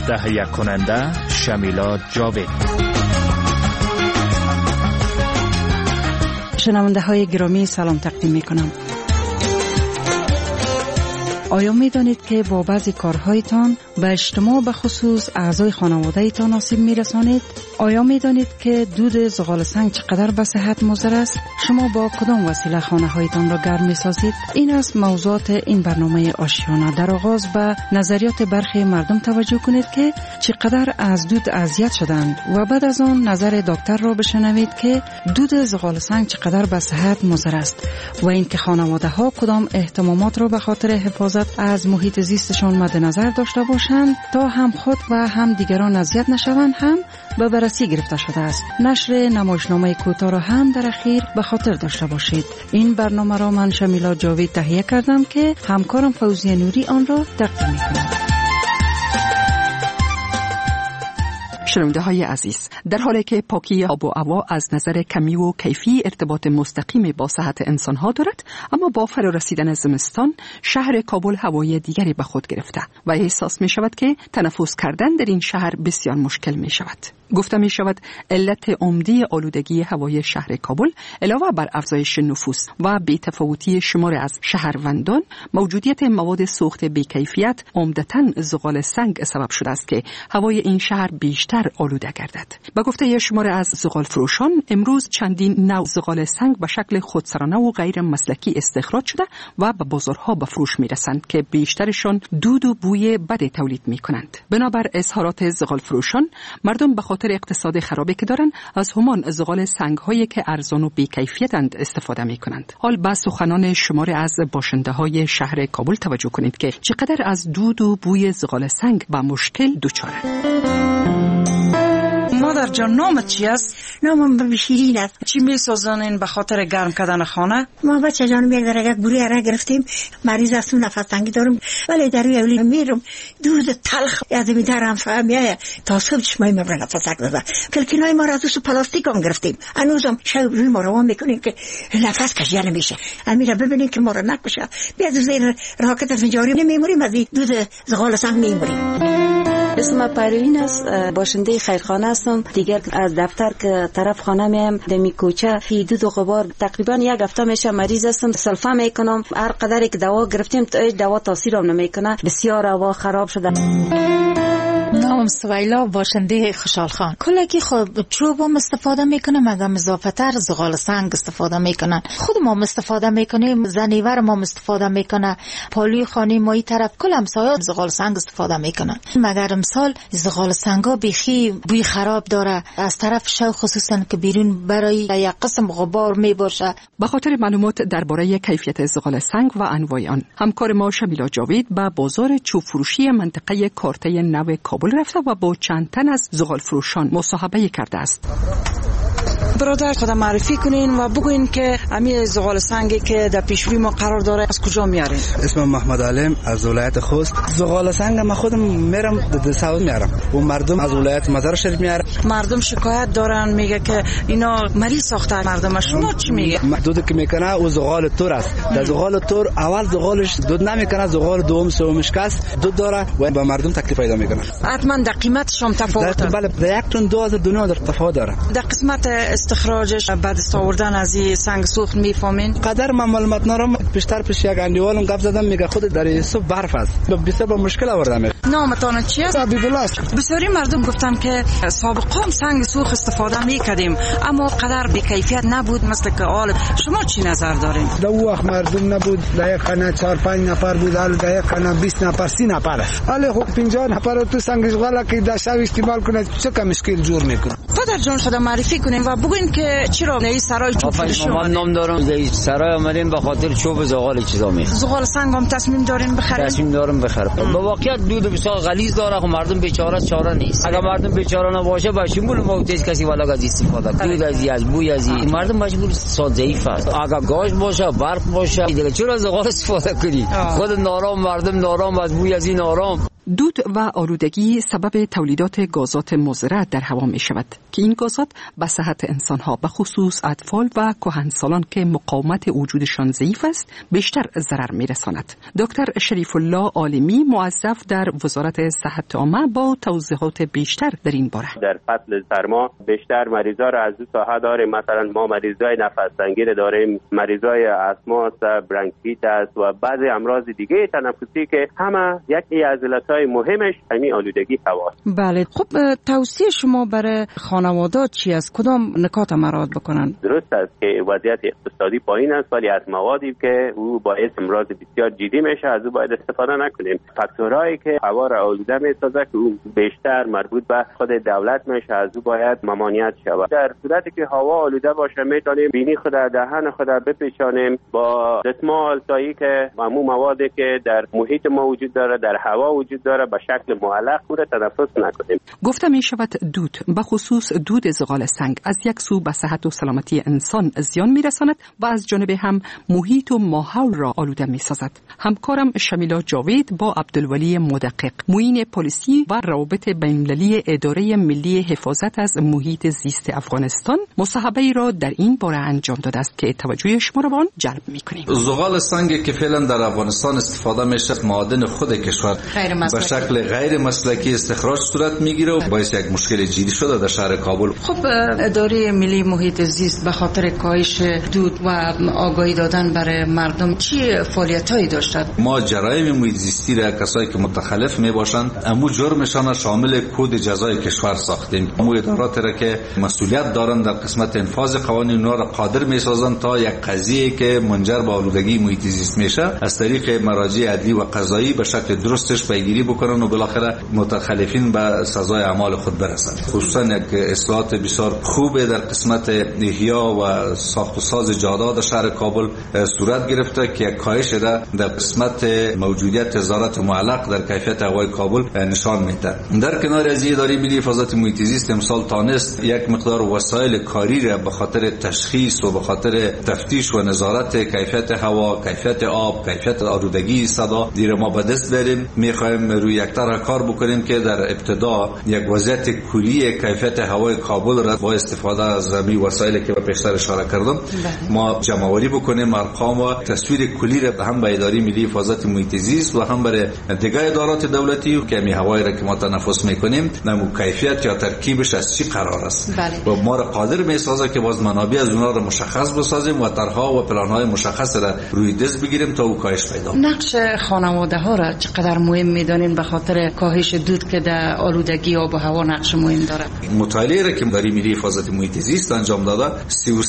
تهیه کننده شمیلا جاوید. شنونده های گرامی سلام تقدیم می کنم. آیا می دانید که با بعضی کارهایتان به اجتماع به خصوص اعضای خانواده ایتان آسیب می رسانید؟ آیا می دانید که دود زغال سنگ چقدر به صحت مضر است؟ شما با کدام وسیله خانه هایتان را گرم می سازید؟ این است موضوعات این برنامه آشیانه. در آغاز به نظریات برخی مردم توجه کنید که چقدر از دود اذیت شدند و بعد از آن نظر دکتر را بشنوید که دود زغال سنگ چقدر به صحت مضر است و اینکه خانواده ها کدام اهتمامات را به خاطر حفاظت از محیط زیستشان مد نظر داشته باشند تا هم خود و هم دیگران اذیت نشوند هم به بررسی گرفته شده است. نشر نمایشنامه کوتاه را هم در اخیر به خاطر داشته باشید. این برنامه را من شمیلا جاوید تهیه کردم که همکارم فوزیه نوری آن را تقدیم می‌کنم. شنونده های عزیز، در حالی که پاکی آب و هوا از نظر کمی و کیفی ارتباط مستقیم با صحت انسان ها دارد، اما با فرا رسیدن زمستان شهر کابل هوای دیگری به خود گرفته و احساس می شود که تنفس کردن در این شهر بسیار مشکل می شود. گفته می شود علت عمده آلودگی هوای شهر کابل علاوه بر افزایش نفوس و بی‌تفاوتی شمار از شهروندان، موجودیت مواد سوخت بی‌کیفیت عمدتاً زغال سنگ سبب شده است که هوای این شهر بیشتر آلوده گردد. با گفته شمار از زغال فروشان، امروز چندین نوع زغال سنگ به شکل خودسرانه و غیر مسلکی استخراج شده و به بازارها به فروش می رسند که بیشترشان دود و بوی بد تولید می کنند. بنابر اظهارات زغال فروشان، مردم به خاطر اقتصاد خرابی که دارند از همان زغال سنگ هایی که ارزان و بی‌کیفیتند استفاده می کنند. حال به سخنان شمار از باشنده های شهر کابل توجه کنید که چقدر از دود و بوی زغال سنگ به مشکل دچارند. مادر جان، نامت چی است؟ نامم شیرین است. چی می‌سازانین به خاطر گرم کردن خانه؟ ما بچه جانم یک درجه گوری عرق گرفتیم، مریض هستم، نفس تنگی دارم، ولی در روی اولی میرم دود تلخ از می درم میایه تا صبح چشمای من نفس تنگ داره. کلکنای ما را از دوست پلاستیک هم گرفتیم، هنوزم شب روی ما روان میکنیم که نفس کشیده نمیشه. امیره ببینین که ما را نکشه، بیاد زیر راکت از جاری نمیموریم، از دود زغال سنگ میموریم. اسم پروین است، باشنده خیرخانه هستم. دیگر از دفتر که طرف خانه میام دمی کوچه فی دود و غبار تقریبا یک هفته میشه مریض هستم، سلفه میکنم، هر قدری که دوا گرفتیم دوا تاثیرم نمیکنه، بسیار هوا خراب شده. نام سویلا، باشنده خوشحال خان. کلکی خود چوب هم استفاده میکنم، اگه اضافه تر زغال سنگ استفاده میکنن. خود ما استفاده میکنیم، زنیور ما استفاده میکنه، پالوی خانه ما ای طرف کل همسایه زغال سنگ استفاده میکنن. مگر امسال زغال سنگا بیخی بوی خراب داره، از طرف شو خصوصا که بیرون برای یک قسم غبار میبرشه. به خاطر معلومات درباره کیفیت زغال سنگ و انواع آن، همکار ما شمیلا جاوید به بازار چوب فروشی منطقه کارته نو کابل رفته و با چند تن از زغال فروشان مصاحبه کرده است. برادر خودم معرفی کنین و بگوین که امی زغال سنگی که در پیشروی ما قرار داره از کجا میارین؟ اسمم محمد علیم از ولایت خوست. زغال سنگ ما خودم میرم دساوت میارم و مردم از ولایت مزار شریف میارن. مردم شکایت دارن، میگه که اینا مریض ساخته مردم. شما چی میگه؟ دود که میکنه او زغال تور است. در زغال تور اول زغالش دود نمیکنه، زغال دوم سومش کس دود داره و به مردم تکلیف پیدا میکنه. حتما در قیمتش هم تفاوت داره. بله، در یک تن 2200 تفاوت داره. در قسمت استخراجش بعد از آوردن از این سنگ سوخت میفهمین؟ قدر من معلومات ندارم. پیشتر پیش یک اندیوالم گپ زدم، میگه خود در صبح برف است، بسیار با مشکل آوردم. نامتان چی است؟ حبیب است. بسیاری مردم گفتن که سابقا سنگ سوخت استفاده میکردیم اما قدر بی کیفیت نبود مثل که حال. شما چی نظر دارین؟ در وقت مردم نبود، در یک خانه 4-5 نفر بود، حالا در یک خانه 20 نفر 30 نفر است. حالا خب 50 نفر تو سنگ زغال که در شب استعمال کنه چه مشکل جور میکنه. پدر جان خدا معرفی کنین و بگوین که چرا نه سرای چوب فروشی من نام دارم در سرای آمدیم به خاطر چوب زغال چیزا می. زغال سنگ هم تصمیم دارین بخرین؟ تصمیم دارم بخرم. به واقعیت دود بسیار غلیظ داره و مردم بیچاره چاره نیست. اگر مردم بیچاره نباشه با شمول موتیز کسی والا از استفاده کنه. دود از بوی از مردم مجبور ساد ضعیف است. اگر گاز باشه برف باشه دیگه چرا زغال استفاده کنی؟ خود نارام مردم نارام از بوی از این نارام. دود و آلودگی سبب تولیدات گازات مضر در هوا می شود که این گازات به صحت انسانها به خصوص اطفال و کهنسالان که مقاومت وجودشان ضعیف است بیشتر ضرر می رساند. دکتر شریف الله عالمی موظف در وزارت صحت عامه با توضیحات بیشتر در این باره. در فصل سرما بیشتر مریضا را از دو ساحه داریم. مثلا ما مریضای نفس تنگی داریم، مریضای استما است، برانکیت است و بعضی امراض دیگه تنفسی که همه یکی از علتهای مهمش همین آلودگی هواست. بله، خب توصیه شما برای خانوادات چی است؟ کدام نکات مراعات بکنن؟ درست است که وضعیت اقتصادی پایین است ولی از موادی که او باعث امراض بسیار جدی میشه از او باید استفاده نکنیم. فاکتورهایی که هوا را آلوده میسازه که او بیشتر مربوط به خود دولت میشه از او باید ممانعت شود. در صورتی که هوا آلوده باشه میتونیم بینی خود دهن خود بپیچانیم با دستمال تایی که معمول موادی که در محیط ما وجود داره در هوا وجود داره به شکل معلق خود تنفس نکنیم. گفته می شود دود به خصوص دود زغال سنگ از یک سو به صحت و سلامتی انسان زیان می رساند و از جانب هم محیط و ماحول را آلوده می سازد. همکارم شمیلا جاوید با عبدالولی مدقق معین پلیسی و روابط بین‌المللی اداره ملی حفاظت از محیط زیست افغانستان مصاحبه‌ای را در این باره انجام داده است که توجه شما را به آن جلب می‌کنیم. زغال سنگ که فعلا در افغانستان استفاده میشه معادن خود کشور به شکل غیر مسلکی استخراج صورت میگیره و باعث یک مشکل جدی شده در شهر کابل. خب اداره ملی محیط زیست به خاطر کاهش دود و آگاهی دادن برای مردم چی فعالیتایی داشته؟ ما جرایم محیط زیستی را کسایی که متخلف میباشند امو جرمشان شامل کد جزای کشور ساختیم. امو ادارات را که مسئولیت دارند در قسمت انفاذ قوانین اونها را قادر میسازند تا یک قضیه که منجر به آلودگی محیط زیست میشه از طریق مراجع عدلی و قضایی به شکل درستش پیگیری بکنن و بالاخره متخلفین به سزای اعمال خود برسند. خصوصا یک اصلاحات بسیار خوبه در قسمت احیا و ساخت و ساز جاده‌ها در شهر کابل صورت گرفته که یک کاهش را در قسمت موجودیت وزارت معلق در کیفیت هوای کابل نشان میده. در کنار از اداره ملی حفاظت محیط زیست امسال تانست یک مقدار وسایل کاری را به خاطر تشخیص و به خاطر تفتیش و نظارت کیفیت هوا، کیفیت آب، کیفیت آلودگی صدا دیر ما به دست بریم. میخوایم روی یک طرح کار بکنیم که در ابتدا یک وضعیت کلی کیفیت هوای کابل را با استفاده از همین وسایلی که پیشتر اشاره کردم ما جمع‌آوری بکنیم، ارقام و تصویر کلی را هم به اداره ملی حفاظت محیط زیست و هم برای دیگر ادارات دولتی که می هوایی را که ما تنفس میکنیم نمو کیفیت یا ترکیبش از چی قرار است و ما را قادر میسازه که باز منابع از اونها را مشخص بسازیم و طرح‌ها و پلان‌های مشخص را روی دست بگیریم تا او کاهش پیدا کنه. نقش خانواده ها را چقدر مهم میدانین به خاطر کاهش دود که در آلودگی آب و هوا نقش مهم داره؟ مطالعه را که اداره ملی حفاظت محیط زیست انجام داده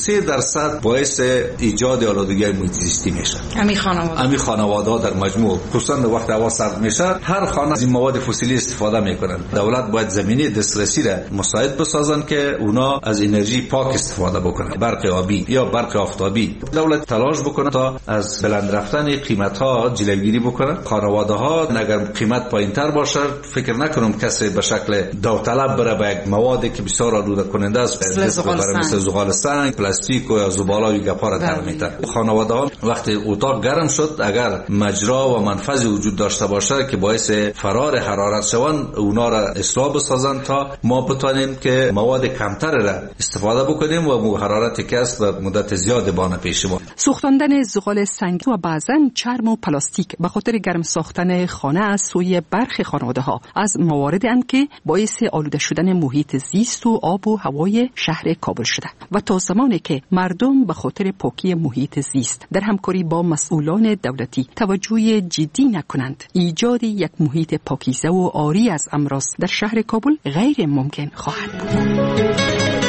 33% باعث ایجاد آلودگی محیط زیستی میشه. همین خانواده در مجموع خصوصا وقت هوا سرد میشه هر خانه از این مواد فسیلی استفاده میکنن. دولت باید زمینه دسترسی را مساعد بسازن که اونا از انرژی پاک استفاده بکنن، برق آبی یا برق آفتابی. دولت تلاش بکنه تا از بلند رفتن قیمت ها جلوگیری بکنه. خانواده ها اگر قیمت پایینتر باشه فکر نکنم کسی به شکل داوطلب بره به یک موادی که بسیار آلوده کننده است مثل زغال سنگ، پلاستیک و زباله و گپا را ترمیته. خانواده ها وقتی اتاق گرم شد اگر مجرا و منفذ وجود داشته باشه که باعث فرار حرارت شوند اونا را اصلاح بسازن تا ما بتونیم که مواد کمتر را استفاده بکنیم و حرارت که است و مدت زیاد بانه پیش ما. سوختاندن زغال سنگ و بعضاً چرم و پلاستیک به خاطر گرم ساختن خانه از سوی برخی خانواده‌ها از مواردی اند که باعث آلوده شدن محیط زیست و آب و هوای شهر کابل شده و تا زمانی که مردم به خاطر پاکی محیط زیست در همکاری با مسئولان دولتی توجه جدی نکنند ایجاد یک محیط پاکیزه و عاری از امراض در شهر کابل غیر ممکن خواهد بود.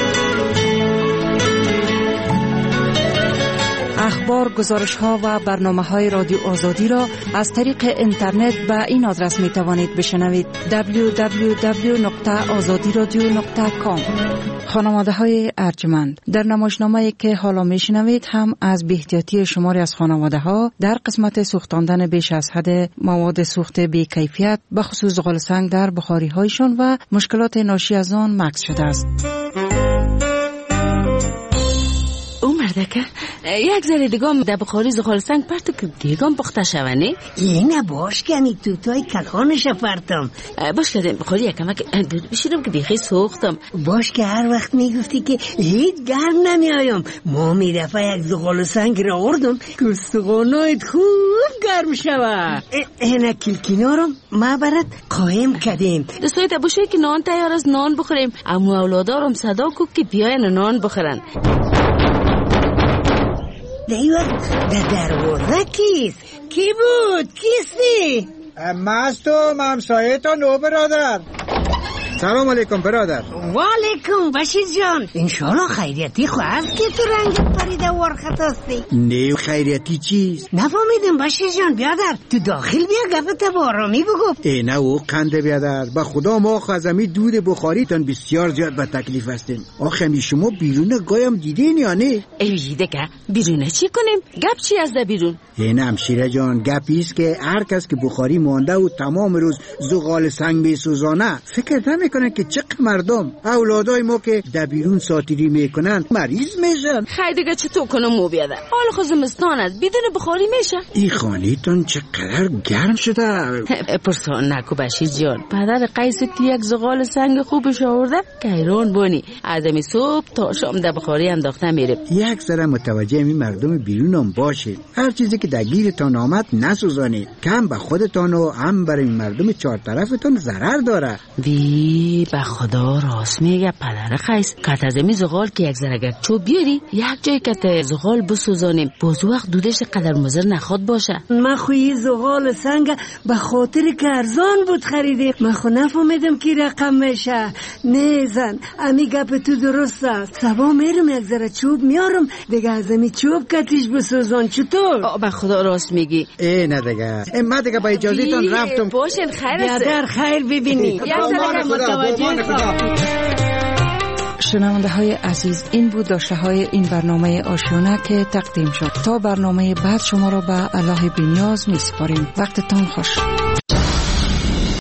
اخبار، گزارش‌ها و برنامه‌های رادیو آزادی را از طریق اینترنت به این آدرس می‌توانید بشنوید: www.azadiradio.com. خانواده‌های ارجمند، در نمایشنامه‌ای که حالا می‌شنوید هم از بی‌احتیاطی شماری از خانواده‌ها در قسمت سوختاندن بیش از حد مواد سوخت بی‌کیفیت به خصوص زغال سنگ در بخاری‌هایشان و مشکلات ناشی از آن مکث شده است. مردک که یک ذره دیگه در بخاری زغال سنگ پرت که دیگه پخته شونه. اینه باش کنی تو تای ککانش پرتم. باش که بخاری یکم دود بشیرم که بیخی سوختم. باش که هر وقت میگفتی که هیچ گرم نمیایم. ما میرفه یک زغال سنگ را آوردم که استخوانایت خوب گرم شوه. اینه کلکینارم ما برات قایم کردیم. دوستای باشه که نان تیار از نان بخوریم. اما اولادارم صدا کو که بیاین نان بخورن. دیوز در دروازه کیست؟ کی بود؟ کیستی؟ مستم همسایه تا نو برادر. سلام علیکم برادر. و علیکم بشیر جان. انشالله خیریتی خواهد که تو رنگت پریده ورخت هستی. نه خیریتی چیست؟ نفهمیدم بشیر جان. بیادر تو داخل بیا گفت با آرامی بگو. نه او قنده بیادر. با خدا ما خزمی دود بخاریتان بسیار زیاد به تکلیف هستیم. آخه می شما بیرون گایم دیدین یا نه؟ دیده که بیرونه چی کنیم؟ گپ چی از ده بیرون؟ نه همشیره جان گپیست که هر کس که بخاری مانده و تمام روز زغال سنگ میسوزانه فکر نمیکنن که چه مردم اولادای ما که در بیرون ساتیری میکنن مریض میشن. خیلی دیگه چطور کنم مو بیادر؟ حال خود زمستان است بدون بخاری میشه. این خانیتون چقدر گرم شده. پرسان نکو بشیر جان. پدر قیس که یک زغال سنگ خوبش آورده کیران بونی آدمی صبح تا شام در بخاری انداخته میره. یک ذره متوجه این مردم بیرونم باشید. هر چیزی که درگیرتان آمد نسوزانید. کم به خودتان و هم برای مردم چهار طرفتان ضرر داره. به خدا راست میگه پدر قیس. کت از می زغال که یک ذره چوب بیاری یک جای کت زغال بسوزانیم باز وقت دودش قدر مضر نخواد باشه. من خوی زغال سنگ به خاطر که ارزان بود خریدیم. من خو نفهمیدم کی رقم میشه. نه زن امی گپ تو درست است. سبا میرم یک ذره چوب میارم دیگه از امی چوب کتیش بسوزان. چطور؟ به خدا راست میگی. نه دیگه من دیگه با اجازهتون رفتم. باشین خیر است. در خیر ببینی. شنونده های عزیز این بود داشته های این برنامه آشیانه که تقدیم شد. تا برنامه بعد شما را به الله بی‌نیاز می سپاریم. وقتتان خوش.